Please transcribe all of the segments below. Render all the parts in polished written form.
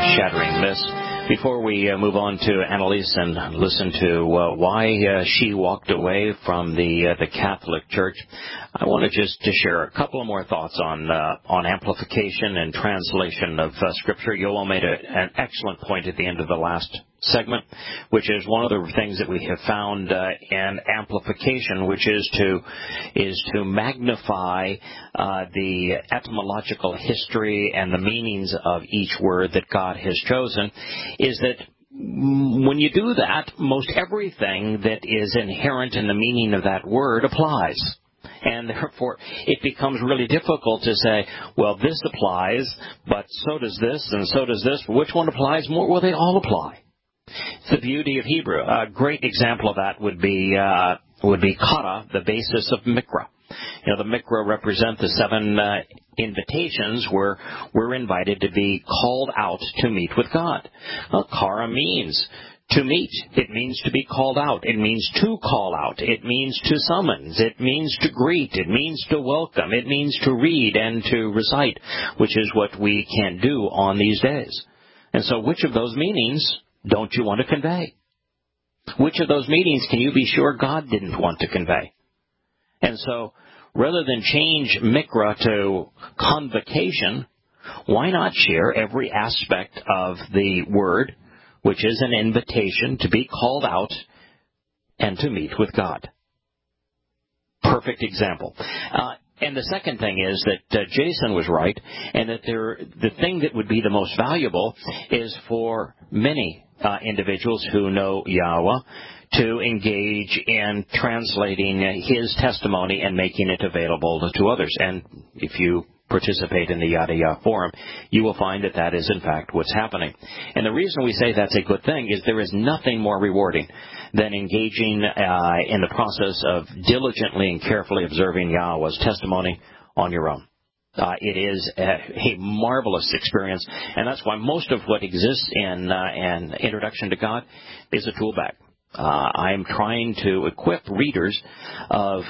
Shattering Myths. Before we move on to Annalise and listen to why she walked away from the Catholic Church, I want to share a couple of more thoughts on amplification and translation of Scripture. Yoel made an excellent point at the end of the last segment, which is one of the things that we have found in amplification, which is to magnify the etymological history and the meanings of each word that God has chosen, is that when you do that, most everything that is inherent in the meaning of that word applies. And therefore, it becomes really difficult to say, well, this applies, but so does this, and so does this. Which one applies more? Well, they all apply. It's the beauty of Hebrew. A great example of that would be kata, the basis of mikra. You know, the mikra represent the 7 invitations where we're invited to be called out to meet with God. Well, kara means to meet. It means to be called out. It means to call out. It means to summons. It means to greet. It means to welcome. It means to read and to recite, which is what we can do on these days. And so which of those meanings don't you want to convey? Which of those meanings can you be sure God didn't want to convey? And so rather than change mikra to convocation, why not share every aspect of the word, which is an invitation to be called out and to meet with God? Perfect example. And the second thing is that Jason was right, and that the thing that would be the most valuable is for many individuals who know Yahweh to engage in translating his testimony and making it available to others. And if you participate in the Yada Yah Forum, you will find that that is, in fact, what's happening. And the reason we say that's a good thing is there is nothing more rewarding than engaging in the process of diligently and carefully observing Yahweh's testimony on your own. It is a marvelous experience, and that's why most of what exists in an introduction to God is a tool bag. I'm trying to equip readers of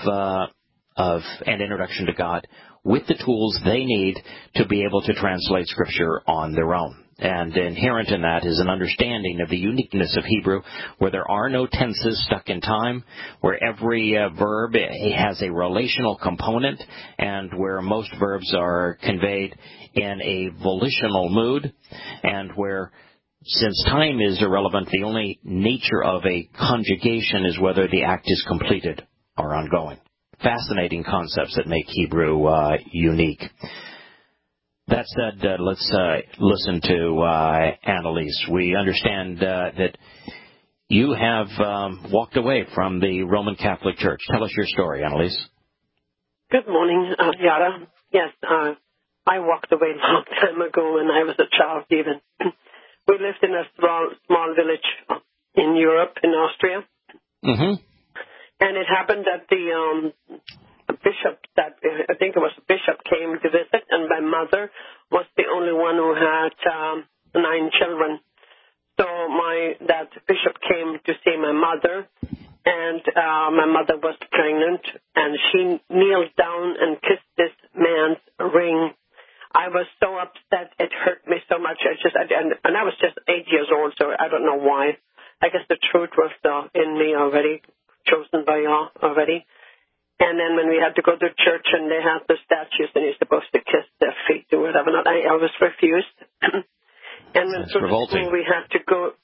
an introduction to God with the tools they need to be able to translate Scripture on their own. And inherent in that is an understanding of the uniqueness of Hebrew, where there are no tenses stuck in time, where every verb has a relational component, and where most verbs are conveyed in a volitional mood, and where, since time is irrelevant, the only nature of a conjugation is whether the act is completed or ongoing. Fascinating concepts that make Hebrew unique. That said, let's listen to Annalise. We understand that you have walked away from the Roman Catholic Church. Tell us your story, Annalise. Good morning, Yara. Yes, I walked away a long time ago when I was a child even. We lived in a small village in Europe, in Austria. Mm-hmm. And it happened that the bishop, I think it was a bishop, came to visit, and my mother was the only one who had 9 children. So that bishop came to see my mother, and my mother was pregnant, and she kneeled down and kissed this man's ring. I was so upset; it hurt me so much. And I was just 8 years old, so I don't know why. I guess the truth was in me already, chosen by y'all already. And then when we had to go to church and they had the statues and you're supposed to kiss their feet or whatever, I was refused. And then through the school we had to go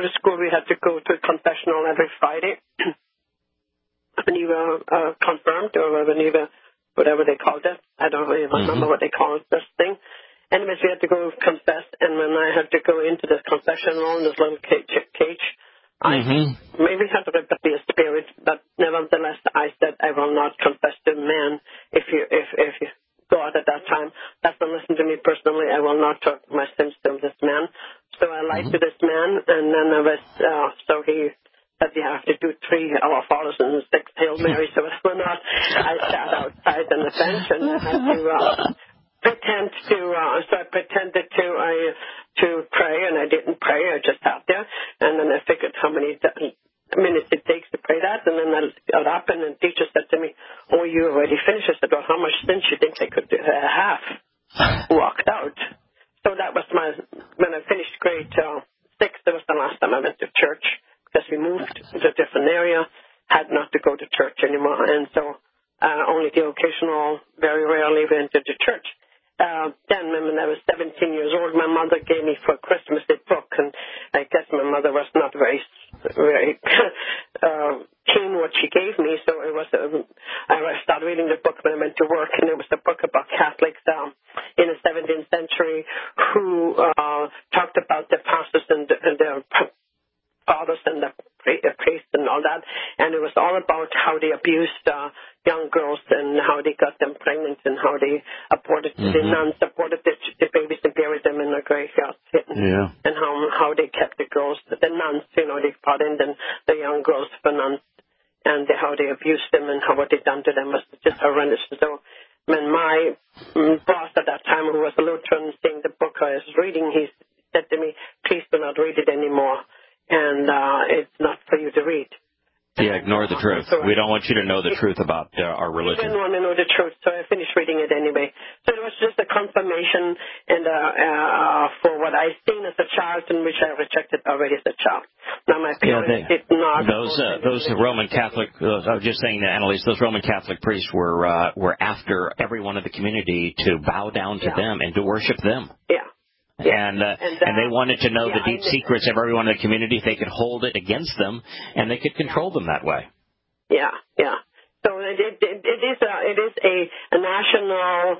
to a confessional every Friday when you were confirmed or when you were whatever they called it. I don't really remember what they called this thing. Anyways, we had to go confess, and when I had to go into this confessional in this little cage, I maybe had to be a spirit, but nevertheless, I said I will not confess to man. If you God at that time doesn't listen to me personally, I will not talk my sins to this man. So I lied to this man, and then I was so he said you have to do 3 Our Fathers and 6 Hail Marys. So whether or not I sat outside on the bench and I had to pretend to. So I pretended to pray, and I didn't pray. I just sat there, and then I figured how many minutes it takes to pray that, and then I got up, and the teacher said to me, "Oh, you already finished." I said, "Well, how much since you think I could have?" Walked out. So that was when I finished grade 6, that was the last time I went to church because we moved to a different area, had not to go to church anymore, and so only the occasional, very rarely went to church. Then when I was 17 years old, my mother gave me for Christmas a book, and I guess my mother was not very keen what she gave me, so it was. I started reading the book when I went to work, and it was a book about Catholics in the 17th century who talked about the pastors and the fathers and the priests and all that, and it was all about how they abused young girls and how they got them pregnant and how they aborted the nuns aborted the babies and buried them in the graveyards, and how they kept the girls, the nuns, they brought in the young girls for nuns, and how they abused them and what they done to them was just horrendous. So when my boss at that time, who was a Lutheran, seeing the book I was reading, he said to me, "Please do not read it anymore. And it's not for you to read." Yeah, ignore the truth. We don't want you to know the truth about our religion. I didn't want to know the truth, so I finished reading it anyway. So it was just a confirmation and for what I seen as a child, and which I rejected already as a child. Now my parents did not. Those Roman Catholic. I was just saying to Annalise, those Roman Catholic priests were after everyone in the community to bow down to them and to worship them. Yeah. And they wanted to know the deep secrets of everyone in the community. If they could hold it against them, and they could control them that way. Yeah. So it is a national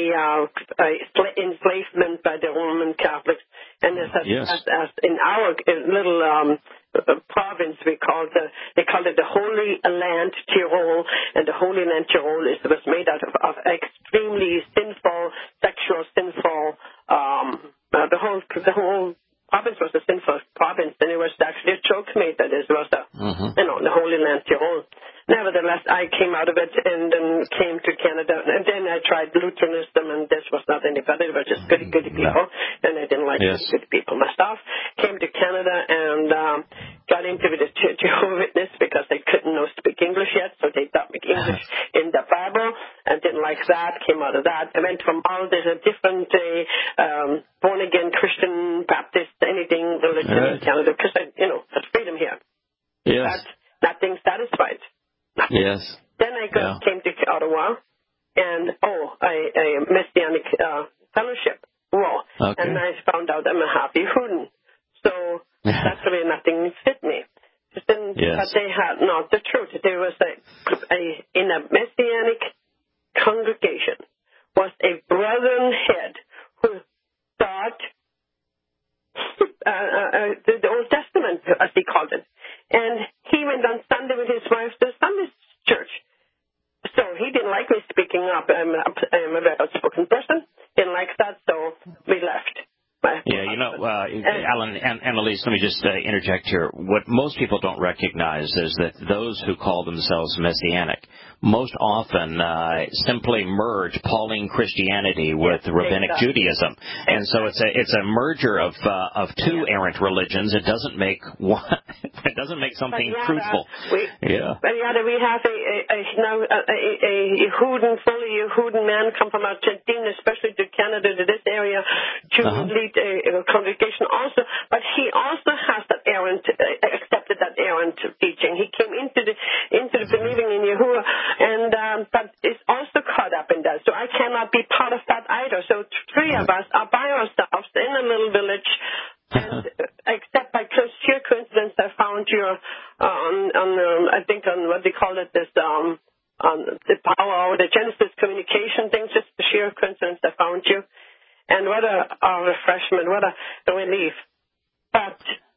enslavement by the Roman Catholics, and as in our little province they called it the Holy Land Tyrol, and the Holy Land Tyrol was made out of extremely sexual sinful. The whole province was a sinful province, and it was actually a joke made that it was the Holy Land Tyrol. Nevertheless, I came out of it and then came to Canada, and then I tried Lutheranism, and this was not any better. It was just goody people, and I didn't like good people myself. Came to Canada and got into the Jehovah's Witness because they couldn't speak English yet, so they taught me English in the Bible. I didn't like that, came out of that. I went from all these different born-again Christian, Baptist, anything religion in Canada, because there's freedom here. Yes. But nothing satisfied. Yes. Then I came to Ottawa, and a Messianic fellowship. And I found out I'm a half Yehudin. So naturally nothing fit me. But they had not the truth. There was in a Messianic congregation was a brethren head who taught the Old Testament, as he called it. And he went on Sunday with his wife to Sunday church. So he didn't like me speaking up. I'm a very outspoken person. Didn't like that, so we left. Alan and Annalise, let me just interject here. What most people don't recognize is that those who call themselves Messianic most often simply merge Pauline Christianity with Rabbinic Judaism, and so it's a merger of two errant religions. It doesn't make one. It doesn't make something truthful. We have a fully Yehudin man come from Argentina, especially to Canada, to this area, to lead a congregation also, but he also has that accepted that errant teaching. He came into the believing in Yahuwah, and but is also caught up in that. So I cannot be part of that either. So three of us are by ourselves in a little village, and except by sheer coincidence, I found you I think on what they call it, this on the power or the Genesis communication thing. Just the sheer coincidence, I found you. And what a refreshment, what a relief. But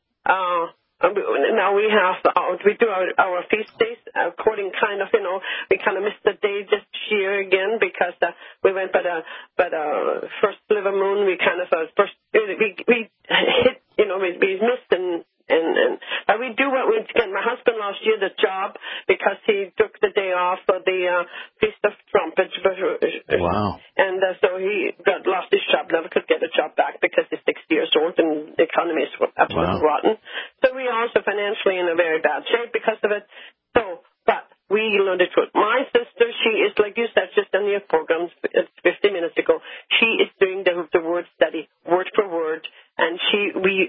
now we do our feast days according we kind of missed the day this year again because we went by the first liver moon. We kind of we hit, we missed and we do what we can. My husband lost the job because he took the day off for the Feast of Trumpets. Wow. And so he lost his job, never could get a job back because he's 60 years old and the economy is absolutely rotten. So we are also financially in a very bad shape because of it. So, but we learned the truth. My sister, she is, like you said, just on your program 50 minutes ago, she is doing the word study, word for word, and we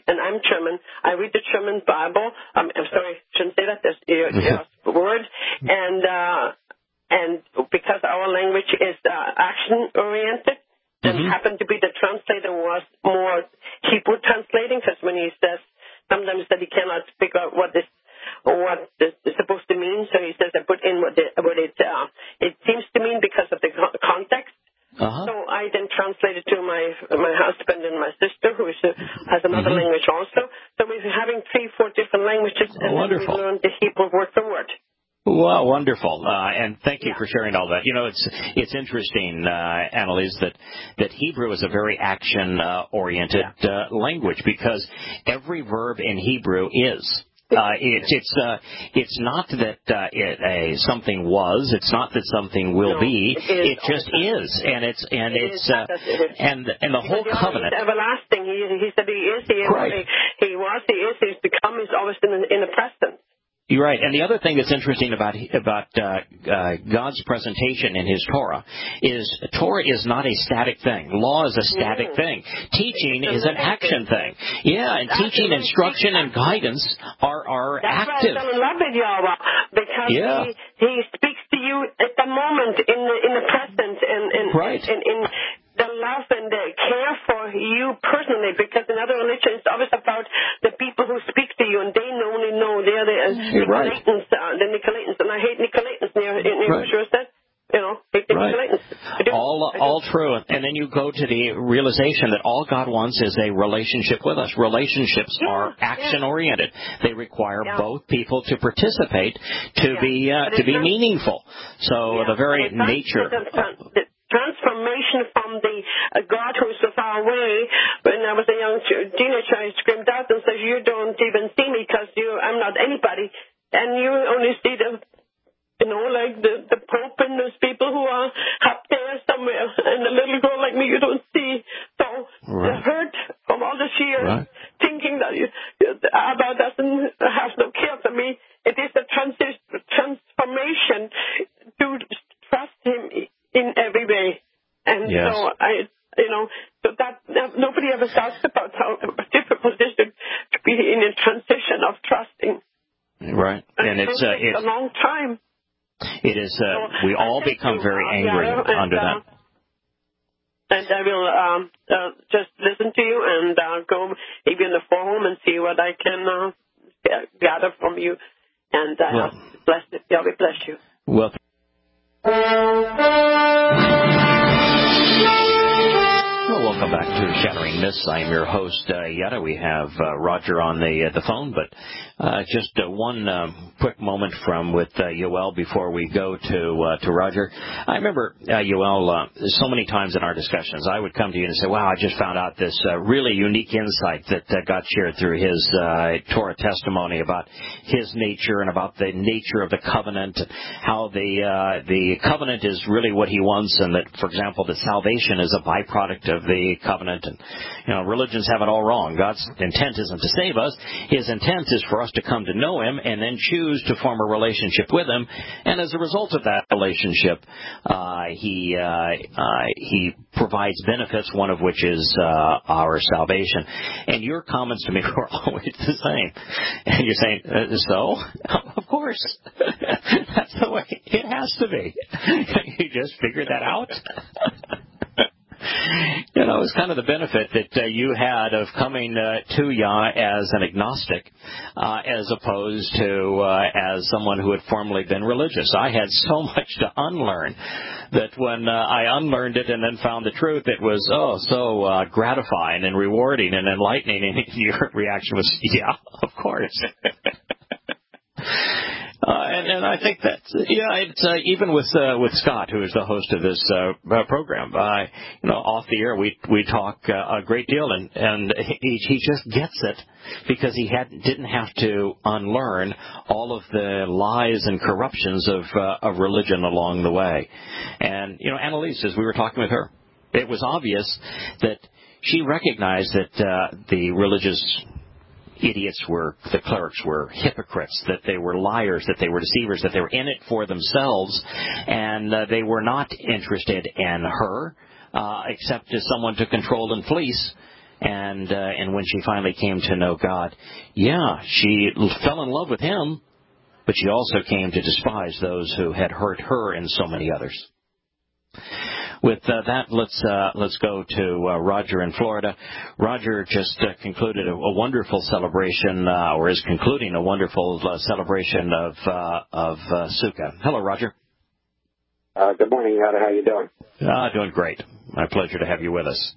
And because our language is action-oriented, and happened to be the translator was more Hebrew translating, because when he says, sometimes that he cannot figure out what it's supposed to mean, so he says I put in what it seems to mean because of the context. So I then translated to my husband and my sister, who has another language also. So we're having 3-4 different languages, and then we learned the Hebrew word for word. Wow, wonderful. And thank you for sharing all that. You know, it's interesting, Annalise, that Hebrew is a very action-oriented language, because every verb in Hebrew is. It's not that something was. It's not that something will be. It just is, and the whole covenant. He's everlasting. He said he is. He was. He is. He's become. He's always in the present. You're right. And the other thing that's interesting about God's presentation in His Torah is not a static thing. Law is a static thing. Teaching is an action thing. Yeah, and teaching, instruction, and guidance are active. That's why I fell in love with Yahweh, because he speaks to you at the moment, in the present, and in the love and the care for you personally, because in other religions it's always about the people who speak to you, and they only know they're the Nicolaitans, and I hate Nicolaitans near sure that. You know, all true. And then you go to the realization that all God wants is a relationship with us. Relationships are action-oriented. They require both people to participate to be meaningful. So the very nature. The transformation from the God who is so far away. When I was a young teenager, I screamed out and said, "You don't even see me because I'm not anybody," and you only see like the Pope and those people who are up there somewhere, and a little girl like me you don't see. So the hurt from all this years, thinking that Abba doesn't have no care for me. It is a transformation to trust Him in every way, and so so that nobody ever talks about how difficult it is to be in a transition of trusting. Right, and it's a long time. It is. We all become very angry under that. And I will just listen to you and go maybe in the forum and see what I can gather from you. And God bless you. Well. Welcome back to Shattering Myths. I am your host, Yada. We have Roger on the phone, but just one quick moment with Yoel before we go to Roger. I remember, Yoel, so many times in our discussions, I would come to you and say, wow, I just found out this really unique insight that got shared through his Torah testimony about his nature and about the nature of the covenant, how the covenant is really what he wants, and that, for example, that salvation is a byproduct of the covenant. And religions have it all wrong. God's intent isn't to save us. His intent is for us to come to know Him and then choose to form a relationship with Him. And as a result of that relationship, He provides benefits, one of which is our salvation. And your comments to me were always the same. And you're saying, so? Of course. That's the way it has to be. You just figured that out? It's kind of the benefit that you had of coming to Yah as an agnostic, as opposed to as someone who had formerly been religious. I had so much to unlearn that when I unlearned it and then found the truth, it was so gratifying and rewarding and enlightening. And your reaction was, yeah, of course. And I think that's it's even with Scott, who is the host of this program. Off the air we talk a great deal, and he just gets it because he didn't have to unlearn all of the lies and corruptions of religion along the way. And Annalise, as we were talking with her, it was obvious that she recognized that the religious the clerics were hypocrites, that they were liars, that they were deceivers, that they were in it for themselves, and they were not interested in her, except as someone to control and fleece. And when she finally came to know God, she fell in love with Him, but she also came to despise those who had hurt her and so many others. With that, let's go to Roger in Florida. Roger just concluded a wonderful celebration, or is concluding a wonderful celebration of Sukkah. Hello, Roger. Good morning, Yada. How you doing? Doing great. My pleasure to have you with us.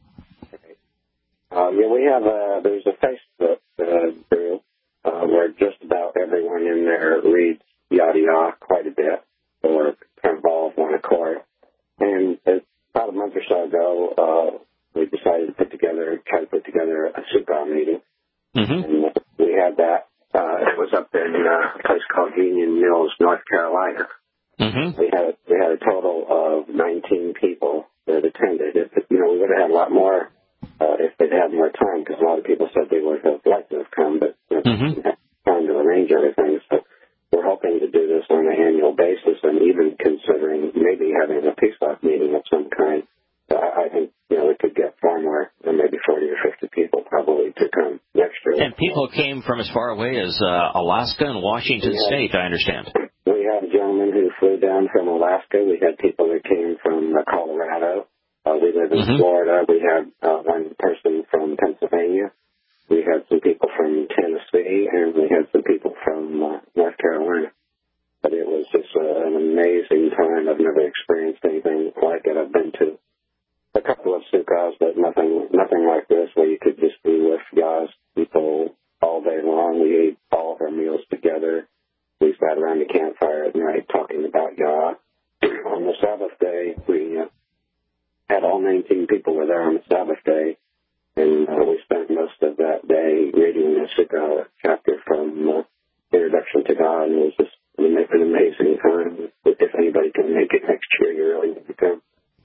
We have there's a Facebook group where just about everyone in there reads Yada Yah quite a bit, or kind of all of one accord. And about a month or so ago, we decided to try to put together a Sukkah meeting. Mm-hmm. And we had that. It was up in a place called Union Mills, North Carolina. Mm-hmm. We had a total of 19 people that attended. We would have had a lot more if they'd had more time, because a lot of people said they would have liked to have come, but didn't have time to arrange everything. So we're hoping to do this on an annual basis, and even considering maybe having a peace talk meeting of some kind. I think we could get far more than maybe 40 or 50 people probably to come next year. And people came from as far away as Alaska and Washington State, I understand. We had a gentleman who flew down from Alaska. We had people that came from Colorado. We live in Florida. We had one person from Pennsylvania. We had some people from Tennessee, and we had some people from North Carolina. But it was just an amazing time. I've never experienced anything like it. I've been to a couple of sukkahs, but nothing like this, where you could just be with Yah's people all day long. We ate all of our meals together. We sat around the campfire at night talking about Yah. On the Sabbath day, we had all 19 people were there on the Sabbath day, and we spent most of that day reading the Sukkah chapter from Introduction to God, and it was just an amazing time. If anybody can make it next year, you really need to come.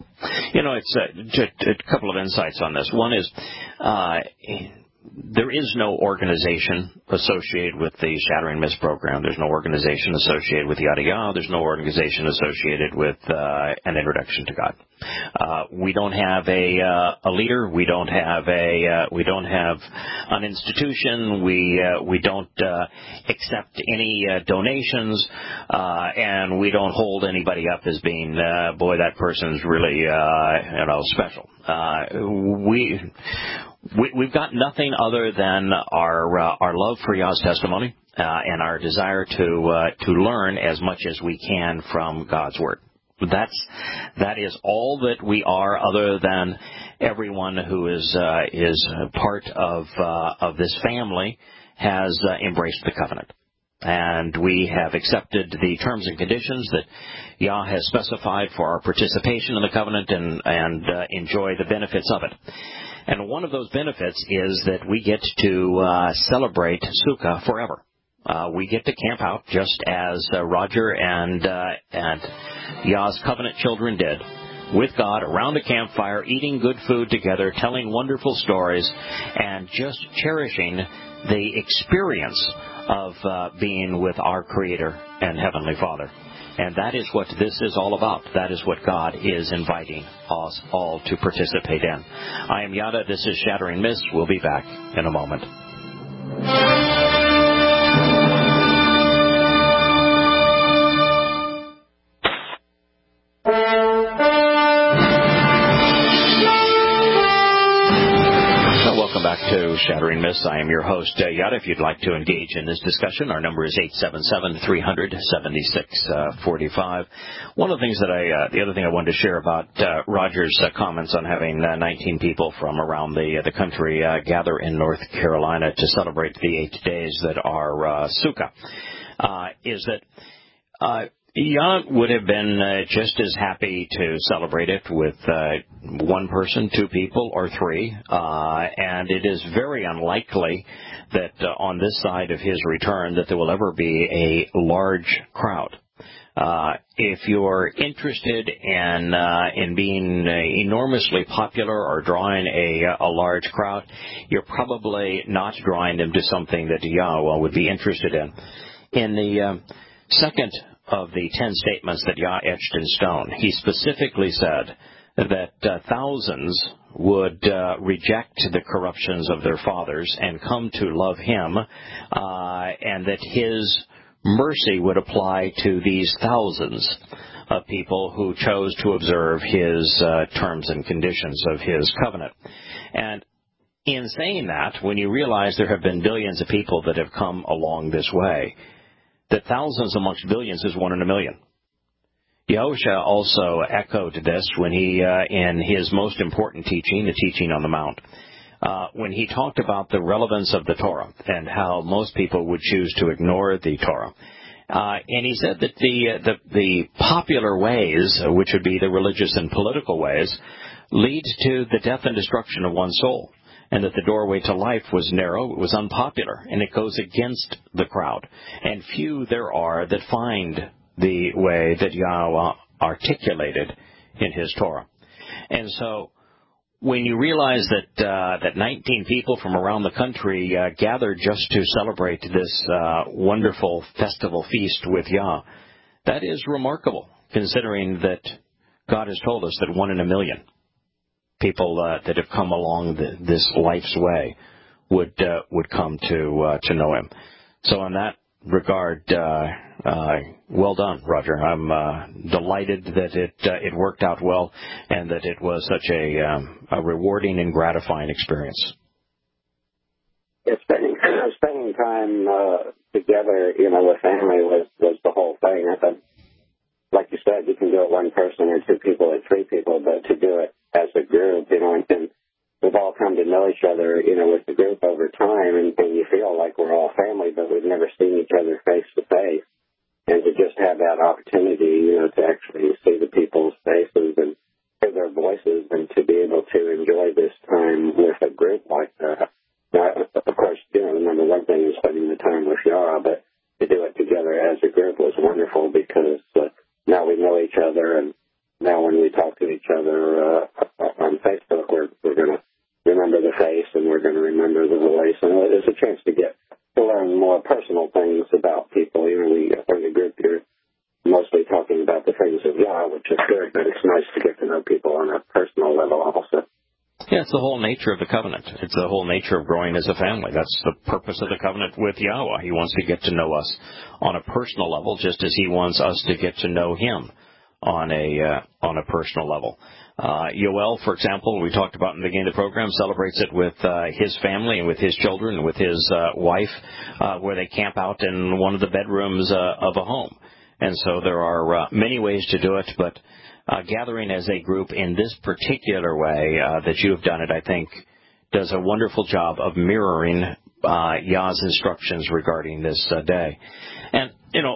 It's a couple of insights on this. One is there is no organization associated with the Shattering Myths program. There's no organization associated with Yada Yah. There's no organization associated with an Introduction to God. We don't have a leader. We don't have an institution. We don't accept any donations, and we don't hold anybody up as being boy, that person's really special. We've got nothing other than our love for Yah's testimony and our desire to learn as much as we can from God's Word. That is all that we are, other than everyone who is part of this family has embraced the covenant. And we have accepted the terms and conditions that Yah has specified for our participation in the covenant and enjoy the benefits of it. And one of those benefits is that we get to celebrate Sukkah forever. We get to camp out just as Roger and Yah's covenant children did, with God around a campfire, eating good food together, telling wonderful stories, and just cherishing the experience of being with our Creator and Heavenly Father. And that is what this is all about. That is what God is inviting us all to participate in. I am Yada. This is Shattering Myths. We'll be back in a moment. Welcome back to Shattering Myths. I am your host, Yada. If you'd like to engage in this discussion, our number is 877-300-7645. One of the things the other thing I wanted to share about Roger's comments on having 19 people from around the country gather in North Carolina to celebrate the 8 days that are Sukkah, is that Yah would have been just as happy to celebrate it with one person, two people, or three, and it is very unlikely that on this side of his return that there will ever be a large crowd. If you're interested in being enormously popular or drawing a large crowd, you're probably not drawing them to something that Yah would be interested in. In the second of the 10 statements that Yah etched in stone, he specifically said that thousands would reject the corruptions of their fathers and come to love him, and that his mercy would apply to these thousands of people who chose to observe his terms and conditions of his covenant. And in saying that, when you realize there have been billions of people that have come along this way, that thousands amongst billions is 1 in a million. Yahushua also echoed this when he, in his most important teaching, the Teaching on the Mount, when he talked about the relevance of the Torah and how most people would choose to ignore the Torah. And he said that the popular ways, which would be the religious and political ways, lead to the death and destruction of one's soul, and that the doorway to life was narrow, it was unpopular, and it goes against the crowd. And few there are that find the way that Yahweh articulated in his Torah. And so when you realize that 19 people from around the country gathered just to celebrate this wonderful festival feast with Yah, that is remarkable, considering that God has told us that 1 in a million people that have come along this life's way would come to know Him. So in that regard, well done, Roger. I'm delighted that it worked out well, and that it was such a rewarding and gratifying experience. Yeah, spending time together, with family was the whole thing. I thought, like you said, you can do it one person or two people or three people, but to do it as a group, and we've all come to know each other, with the group over time, and you feel like we're all family, but we've never seen each other face to face. And to just have that opportunity, to actually see the people's faces and hear their voices, and to be able to enjoy this time with a group like that. Now, of course, the number one thing is spending the time with Yara, but to do it together as a group was wonderful, because now we know each other, and now when we talk to each other on Facebook, we're going to remember the face, and we're going to remember the voice, and it's a chance to learn more personal things about people. We in the group here mostly talking about the things of Yah, which is good, but it's nice to get to know people on a personal level also. Yeah, it's the whole nature of the covenant. It's the whole nature of growing as a family. That's the purpose of the covenant with Yahweh. He wants to get to know us on a personal level, just as He wants us to get to know Him on a personal level. Yoel, for example, we talked about in the beginning of the program, celebrates it with his family and with his children and with his wife, where they camp out in one of the bedrooms of a home. And so there are many ways to do it, but gathering as a group in this particular way that you have done it, I think, does a wonderful job of mirroring Yah's instructions regarding this day. And,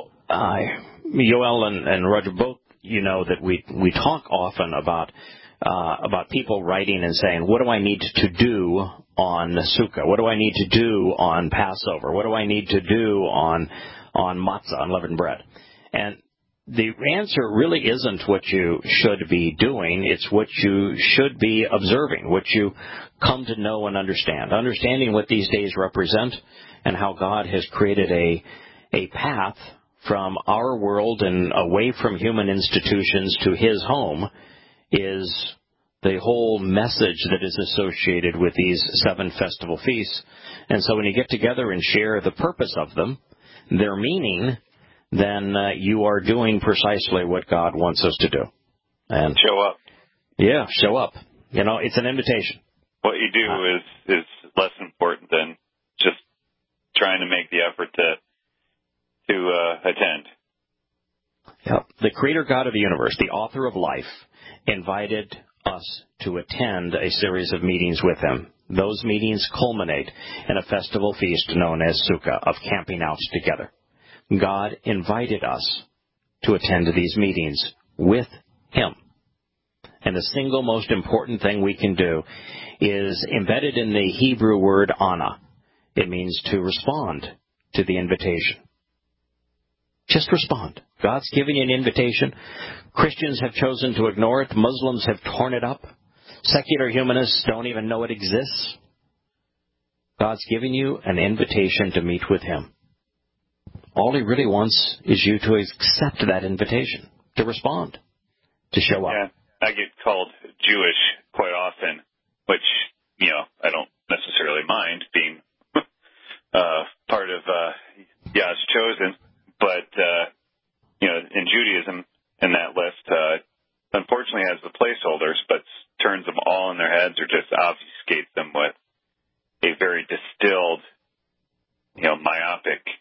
Yoel and Roger both, that we talk often about people writing and saying, what do I need to do on Sukkah? What do I need to do on Passover? What do I need to do on matzah, unleavened bread? And the answer really isn't what you should be doing. It's what you should be observing, what you come to know and understand. Understanding what these days represent and how God has created a path from our world and away from human institutions to His home is the whole message that is associated with these 7 festival feasts. And so when you get together and share the purpose of them, their meaning, then you are doing precisely what God wants us to do. And show up. Yeah, show up. It's an invitation. What you do is less important than just trying to make the effort to attend. Yeah. The Creator God of the universe, the author of life, invited us to attend a series of meetings with Him. Those meetings culminate in a festival feast known as Sukkah, of camping out together. God invited us to attend these meetings with Him. And the single most important thing we can do is embedded in the Hebrew word ana. It means to respond to the invitation. Just respond. God's giving you an invitation. Christians have chosen to ignore it. Muslims have torn it up. Secular humanists don't even know it exists. God's giving you an invitation to meet with Him. All He really wants is you to accept that invitation, to respond, to show up. Yeah, I get called Jewish quite often, which, I don't necessarily mind being part of Yah's chosen. but in Judaism, in that list, unfortunately has the placeholders, but turns them all on their heads or just obfuscates them with a very distilled, myopic,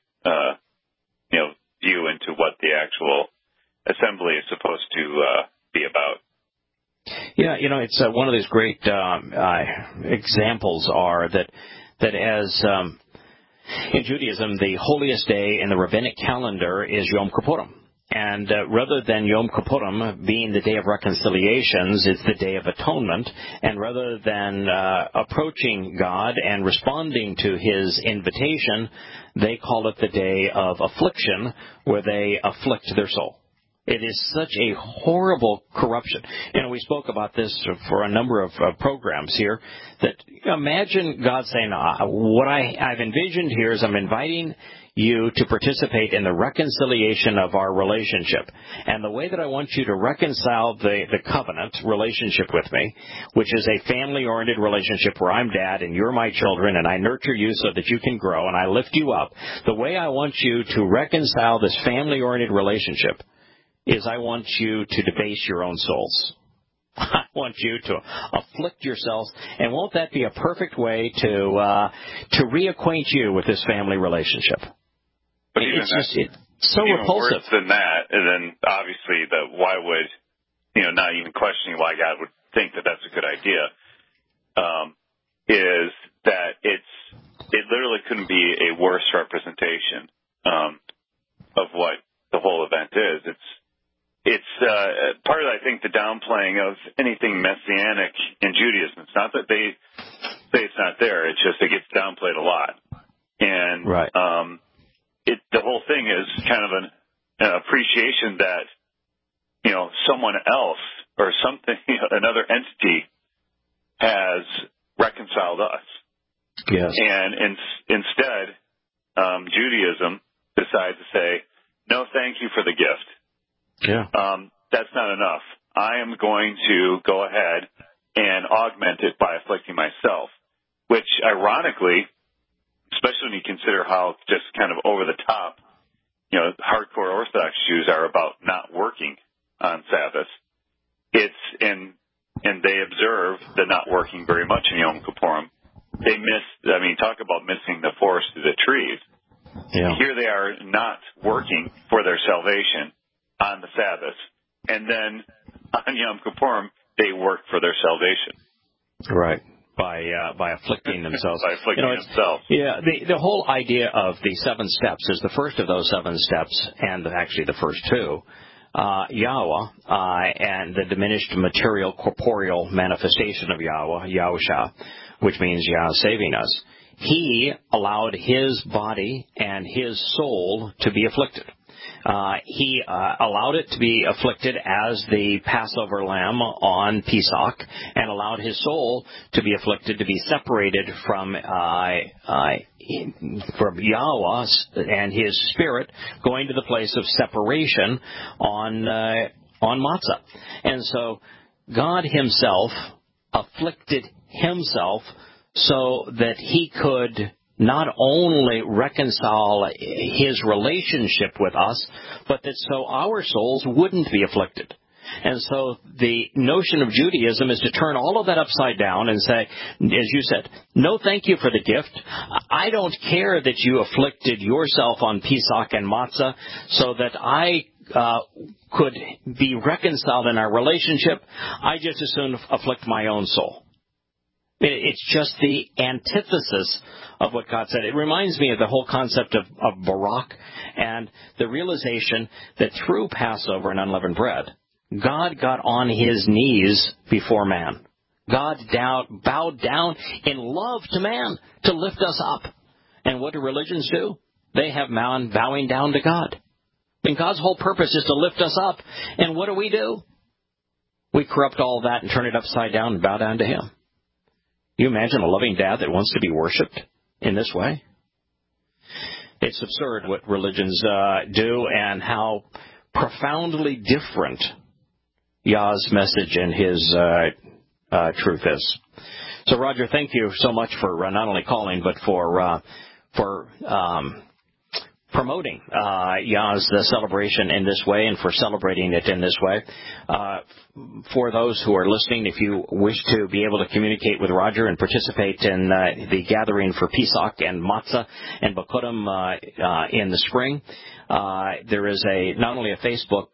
view into what the actual assembly is supposed to be about. Yeah, it's one of these great examples are that as in Judaism, the holiest day in the rabbinic calendar is Yom Kippurim. And rather than Yom Kippurim being the day of reconciliations, it's the day of atonement. And rather than approaching God and responding to His invitation, they call it the day of affliction, where they afflict their soul. It is such a horrible corruption. We spoke about this for a number of programs here, that imagine God saying, what I've envisioned here is I'm inviting you to participate in the reconciliation of our relationship. And the way that I want you to reconcile the covenant relationship with me, which is a family-oriented relationship where I'm dad and you're my children and I nurture you so that you can grow and I lift you up, the way I want you to reconcile this family-oriented relationship is I want you to debase your own souls. I want you to afflict yourselves, and won't that be a perfect way to reacquaint you with this family relationship? But it's so even repulsive. Worse than that, and then obviously why would, not even questioning why God would think that that's a good idea, is that it literally couldn't be a worse representation of what the whole event is. It's part of, I think, the downplaying of anything messianic in Judaism. It's not that they say it's not there. It's just it gets downplayed a lot. And right. The whole thing is kind of an appreciation that, someone else or something, another entity has reconciled us. Yes. And instead, Judaism decides to say, no, thank you for the gift. Yeah. That's not enough. I am going to go ahead and augment it by afflicting myself, which ironically, especially when you consider how just kind of over the top, hardcore Orthodox Jews are about not working on Sabbath. And they observe the not working very much in Yom Kippurim. Talk about missing the forest through the trees. Yeah. Here they are not working for their salvation on the Sabbath, and then on Yom Kippurim they work for their salvation. Right. By afflicting themselves. By afflicting themselves. Yeah. The whole idea of the 7 steps is the first of those 7 steps, and actually the first 2, Yahweh, and the diminished material corporeal manifestation of Yahweh, Yahusha, which means Yah saving us. He allowed His body and His soul to be afflicted. He allowed it to be afflicted as the Passover lamb on Pesach, and allowed His soul to be afflicted, to be separated from Yahweh and His Spirit, going to the place of separation on Matzah. And so God Himself afflicted Himself so that He could not only reconcile His relationship with us, but that so our souls wouldn't be afflicted. And so the notion of Judaism is to turn all of that upside down and say, as you said, no thank you for the gift. I don't care that you afflicted yourself on Pesach and Matzah so that I could be reconciled in our relationship. I just as soon afflict my own soul. It's just the antithesis of what God said. It reminds me of the whole concept of Barak and the realization that through Passover and unleavened bread, God got on His knees before man. God bowed down in love to man to lift us up. And what do religions do? They have man bowing down to God. And God's whole purpose is to lift us up. And what do? We corrupt all that and turn it upside down and bow down to Him. You imagine a loving dad that wants to be worshipped in this way? It's absurd what religions do and how profoundly different Yah's message and His truth is. So, Roger, thank you so much for not only calling, but for promoting Yah's celebration in this way and for celebrating it in this way. For those who are listening, if you wish to be able to communicate with Roger and participate in the gathering for Pesach and Matzah and Bakurim in the spring, there is not only a Facebook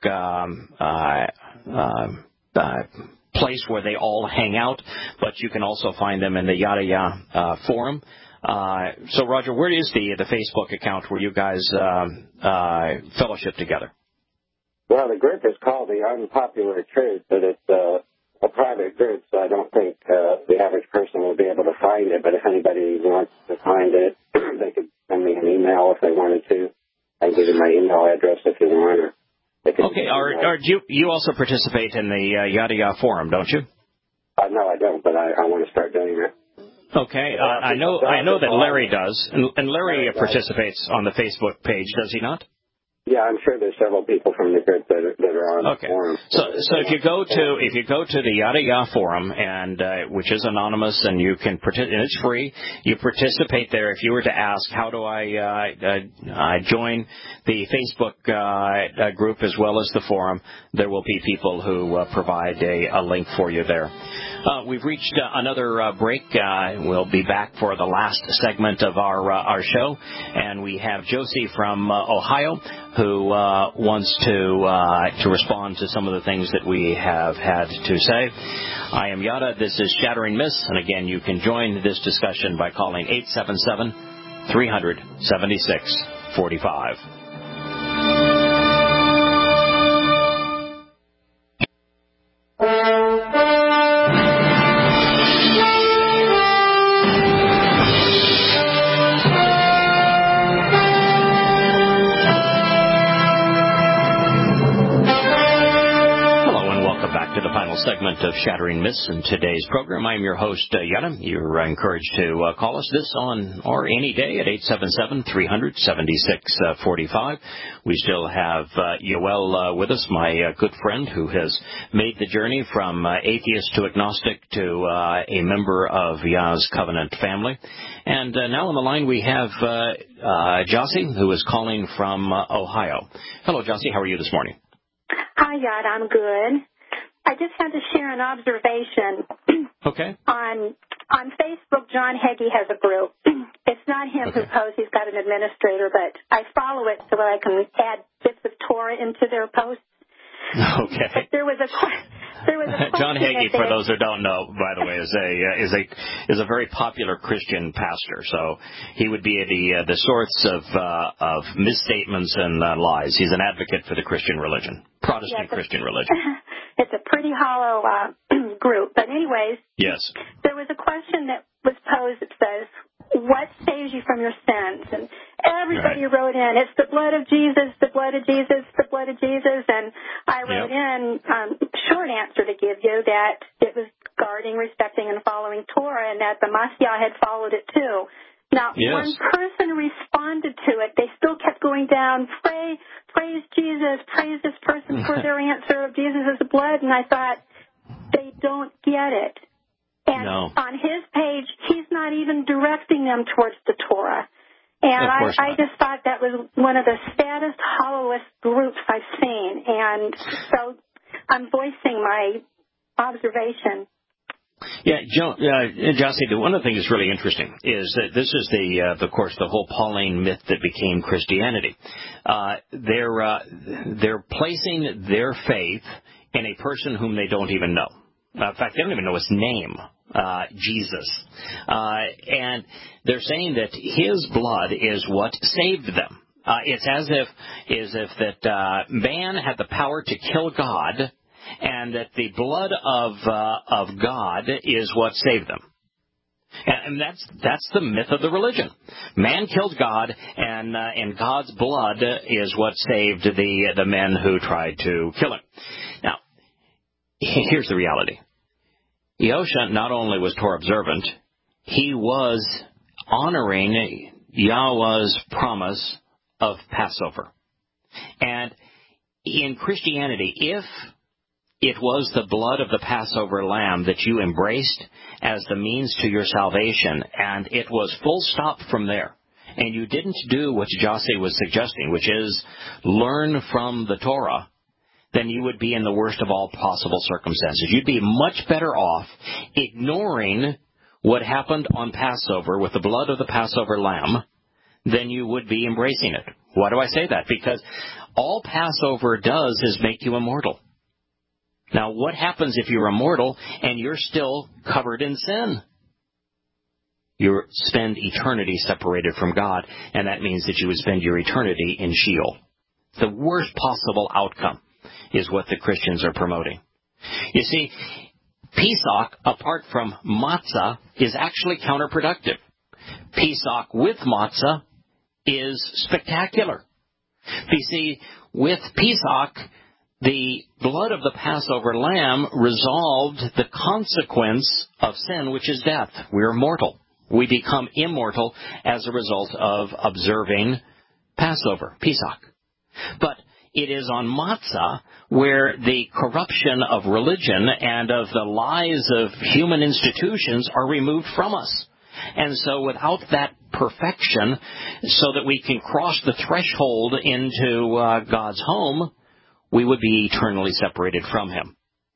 place where they all hang out, but you can also find them in the Yada Yah forum. So, Roger, where is the Facebook account where you guys fellowship together? Well, the group is called the Unpopular Truth, but it's a private group, so I don't think the average person will be able to find it. But if anybody wants to find it, they could send me an email if they wanted to. I can give you my email address if you want. Or okay, you also participate in the Yada Yah forum, don't you? No, I don't, but I want to start doing it. Okay, I know that Larry does, and Larry participates on the Facebook page, does he not? Yeah, I'm sure there's several people from the group that are on the forum. So if you go to the Yada Yah forum, and which is anonymous, and you can and it's free. You participate there. If you were to ask, how do I join the Facebook group as well as the forum, there will be people who provide a link for you there. We've reached another break. We'll be back for the last segment of our show, and we have Josie from Ohio who wants to respond to some of the things that we have had to say. I am Yada. This is Shattering Myths, and again, you can join this discussion by calling 877-376-45. Segment of Shattering Myths in today's program. I'm your host, Yada. You're encouraged to call us this on or any day at 877-300-7645. We still have Yoel with us, my good friend who has made the journey from atheist to agnostic to a member of Yah's Covenant family. And now on the line we have Josie, who is calling from Ohio. Hello, Josie. How are you this morning? Hi, Yada. I'm good. I just had to share an observation. Okay. On Facebook, John Hagee has a group. It's not him who posts. He's got an administrator, but I follow it so that I can add bits of Torah into their posts. Okay. But there was a question. John Hagee, for those who don't know, by the way, is a very popular Christian pastor. So he would be the source of misstatements and lies. He's an advocate for the Christian religion, Protestant Christian religion. It's a pretty hollow group. But anyways, yes, there was a question that was posed that says, what saves you from your sins? And everybody wrote in, it's the blood of Jesus, the blood of Jesus, the blood of Jesus. And I wrote in a short answer to give you that it was guarding, respecting, and following Torah, and that the Messiah had followed it too. Now, one person responded to it. They still kept going down, praise Jesus, praise this person for their answer of Jesus' blood. And I thought, they don't get it. And on his page, he's not even directing them towards the Torah. And I just thought that was one of the saddest, hollowest groups I've seen. And so I'm voicing my observation. Yeah, Josie, one of the things that's really interesting is that this is of course, the whole Pauline myth that became Christianity. They're placing their faith in a person whom they don't even know. In fact, they don't even know his name, Jesus. And they're saying that his blood is what saved them. It's as if that man had the power to kill God, and that the blood of God is what saved them. And that's the myth of the religion. Man killed God, and God's blood is what saved the men who tried to kill him. Now, here's the reality. Yosha not only was Torah observant, he was honoring Yahweh's promise of Passover. And in Christianity, if it was the blood of the Passover lamb that you embraced as the means to your salvation, and it was full stop from there, and you didn't do what Jossie was suggesting, which is learn from the Torah, then you would be in the worst of all possible circumstances. You'd be much better off ignoring what happened on Passover with the blood of the Passover lamb than you would be embracing it. Why do I say that? Because all Passover does is make you immortal. Now, what happens if you're immortal and you're still covered in sin? You spend eternity separated from God, and that means that you would spend your eternity in Sheol. The worst possible outcome is what the Christians are promoting. You see, Pesach, apart from matzah, is actually counterproductive. Pesach with matzah is spectacular. You see, with Pesach, the blood of the Passover lamb resolved the consequence of sin, which is death. We are mortal. We become immortal as a result of observing Passover, Pesach. But it is on matzah where the corruption of religion and of the lies of human institutions are removed from us. And so without that perfection, so that we can cross the threshold into God's home, we would be eternally separated from Him.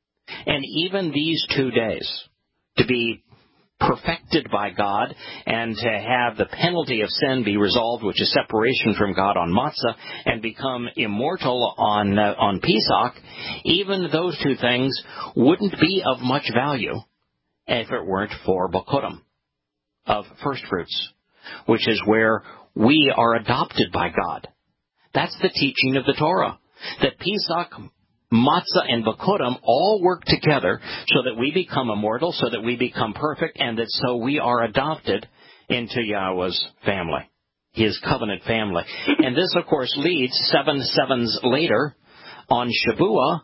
And even these 2 days, to be perfected by God and to have the penalty of sin be resolved, which is separation from God on matzah, and become immortal on Pesach, even those 2 things wouldn't be of much value if it weren't for Bokurim, of first fruits, which is where we are adopted by God. That's the teaching of the Torah, that Pesach, matzah, and Bokurim all work together so that we become immortal, so that we become perfect, and that so we are adopted into Yahweh's family, His covenant family. And this, of course, leads 7 sevens later on Shavuot,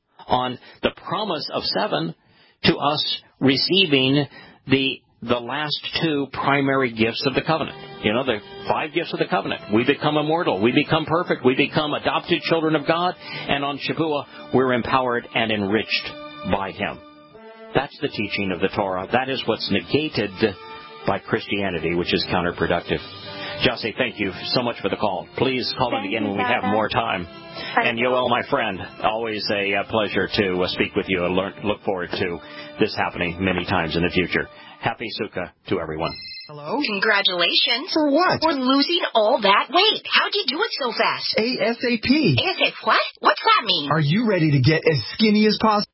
on the promise of 7, to us receiving the last 2 primary gifts of the covenant. You know, the 5 gifts of the covenant. We become immortal. We become perfect. We become adopted children of God. And on Shavuot, we're empowered and enriched by Him. That's the teaching of the Torah. That is what's negated by Christianity, which is counterproductive. Jossie, thank you so much for the call. Please call in again when we have more time. And Yoel, my friend, always a pleasure to speak with you and look forward to this happening many times in the future. Happy Sukkah to everyone. Hello? Congratulations. For what? For losing all that weight. How'd you do it so fast? ASAP. ASAP what? What's that mean? Are you ready to get as skinny as possible?